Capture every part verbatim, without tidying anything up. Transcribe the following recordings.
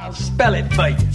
I'll spell it for you.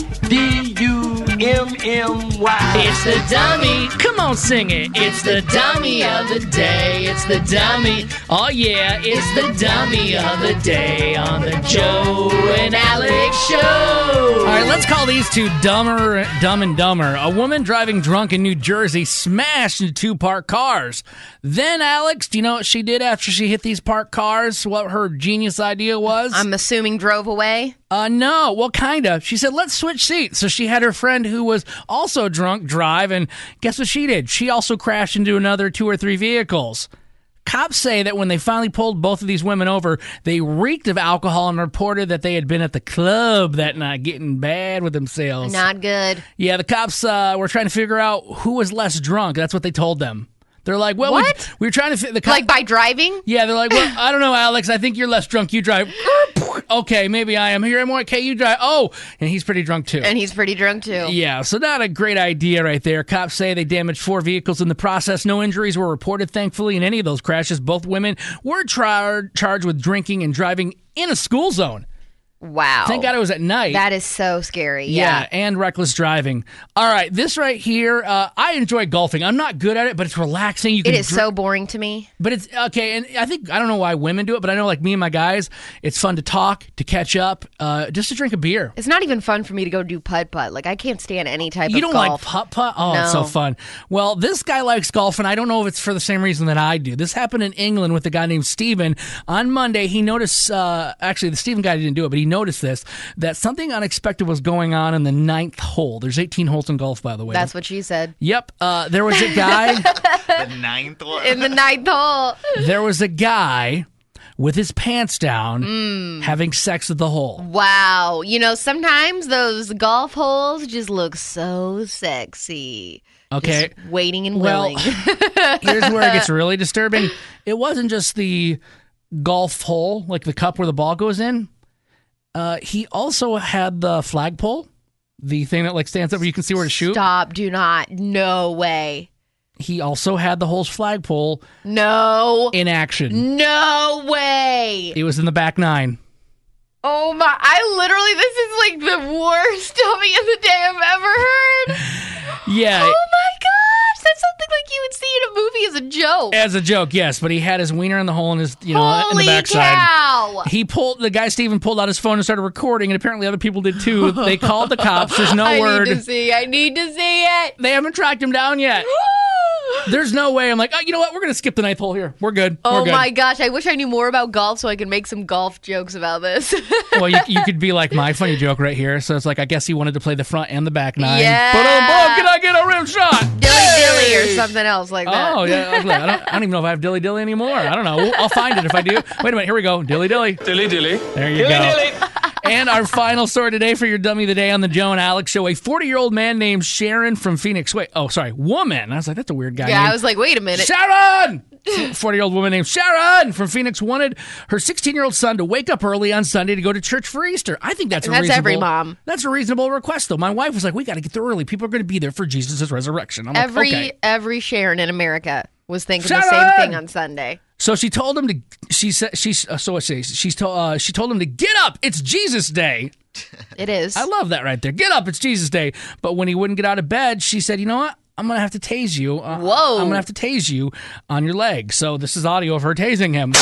D U M M Y. It's the dummy. Come on, sing it. It's the dummy of the day. It's the dummy. Oh, yeah. It's the dummy of the day on the Joe and Alex Show. All right, let's call these two dumber, dumb and dumber. A woman driving drunk in New Jersey smashed into two parked cars. Then, Alex, do you know what she did after she hit these parked cars? What her genius idea was? I'm assuming drove away? Uh, no. Well, kind of. She said, let's switch seats. So she had her friend who was also drunk drive, and guess what she did? She also crashed into another two or three vehicles. Cops say that when they finally pulled both of these women over, they reeked of alcohol and reported that they had been at the club that night getting bad with themselves. Not good. Yeah, the cops uh, were trying to figure out who was less drunk. That's what they told them. They're like, well, we, What? we were trying to... fi- the cop- Like by driving? Yeah, they're like, well, I don't know, Alex. I think you're less drunk. You drive. Okay, maybe I am. Here, I'm okay, you drive. Oh, and he's pretty drunk, too. And he's pretty drunk, too. Yeah, so not a great idea right there. Cops say they damaged four vehicles in the process. No injuries were reported, thankfully, in any of those crashes. Both women were char- charged with drinking and driving in a school zone. Wow. Thank God it was at night. That is so scary. Yeah, Yeah. and reckless driving. All right, this right here, uh, I enjoy golfing. I'm not good at it, but it's relaxing. You It can is dr- so boring to me. But it's okay, and I think I don't know why women do it, but I know like me and my guys, it's fun to talk, to catch up, uh, just to drink a beer. It's not even fun for me to go do putt-putt. Like, I can't stand any type You of don't golf. like putt putt? Oh, it's so No. fun. Well, this guy likes golf, and I don't know if it's for the same reason that I do. This happened in England with a guy named Steven. On Monday, he noticed, uh, actually, the Steven guy didn't do it, but he noticed this, that something unexpected was going on in the ninth hole. There's eighteen holes in golf, by the way. That's what she said. Yep. Uh, there was a guy. The ninth one. In the ninth hole. there was a guy with his pants down Mm. having sex at the hole. Wow. You know, sometimes those golf holes just look so sexy. Okay. Just waiting and Well, willing. Here's where it gets really disturbing. It wasn't just the golf hole, like the cup where the ball goes in. Uh, he also had the flagpole, the thing that like stands up where you can see where to shoot. Stop. Do not. No way. He also had the hole's flagpole No. in action. No way. It was in the back nine. Oh my. I literally, this is like the worst dummy of the day I've ever heard. Yeah. Oh my gosh. That's something like you would see in a movie as a joke. As a joke, yes, but he had his wiener in the hole in his, you know, in Holy the backside. cow. He pulled the guy. Steven pulled out his phone and started recording, and apparently other people did too. They called the cops. There's no I word. need to see. I need to see it. They haven't tracked him down yet. There's no way. I'm like, oh, you know what? We're gonna skip the ninth hole here. We're good. Oh We're good. my gosh, I wish I knew more about golf so I could make some golf jokes about this. Well, you, you could be like my funny joke right here. So it's like, I guess he wanted to play the front and the back nine. Yeah. But um, boom, can I get a rim shot? dilly dilly Hey! or something else like that. Oh yeah, I don't, I don't even know if I have dilly dilly anymore. I don't know. We'll, I'll find it if I do. Wait a minute. Here we go. Dilly dilly. Dilly dilly. There you go. And our final story today for your dummy of the day on the Joe and Alex Show. A forty-year-old man named Sharon from Phoenix. Wait, oh, sorry, woman. I was like, that's a weird guy Yeah, name. I was like, wait a minute. Sharon! forty-year-old woman named Sharon from Phoenix wanted her sixteen-year-old son to wake up early on Sunday to go to church for Easter. I think that's a That's reasonable, every mom. That's a reasonable request, though. My wife was like, we got to get there early. People are going to be there for Jesus' resurrection. I'm Every like, okay. every Sharon in America was thinking Sharon! the same thing on Sunday. So she told him to. She said she. Uh, so what she? She's told. Uh, she told him to get up. It's Jesus Day. It is. I love that right there. Get up. It's Jesus Day. But when he wouldn't get out of bed, she said, you know what? I'm going to have to tase you. Uh, Whoa. I'm going to have to tase you on your leg. So this is audio of her tasing him.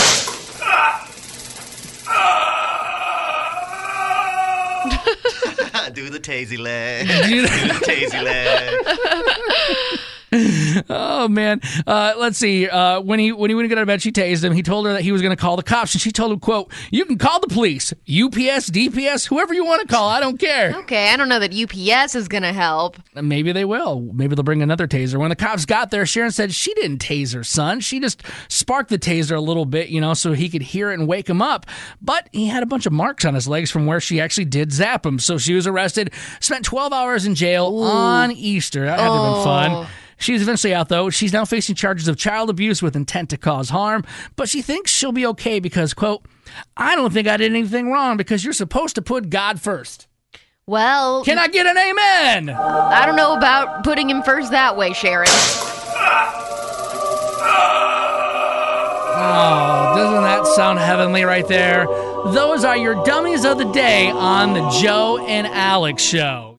Do the tasy leg. Do the tasy leg. Oh man, uh, let's see. Uh, when he when he wouldn't get out of bed, she tased him. He told her that he was going to call the cops, and she told him, "quote You can call the police, U P S, D P S, whoever you want to call. I don't care." Okay, I don't know that U P S is going to help. Maybe they will. Maybe they'll bring another taser. When the cops got there, Sharon said she didn't tase her son. She just sparked the taser a little bit, you know, so he could hear it and wake him up. But he had a bunch of marks on his legs from where she actually did zap him. So she was arrested, spent twelve hours in jail Ooh. on Easter. That had to have been fun. She was eventually out, though. She's now facing charges of child abuse with intent to cause harm, but she thinks she'll be okay because, quote, I don't think I did anything wrong because you're supposed to put God first. Well, Can I get an amen? I don't know about putting him first that way, Sharon. Oh, doesn't that sound heavenly right there? Those are your dummies of the day on the Joe and Alex Show.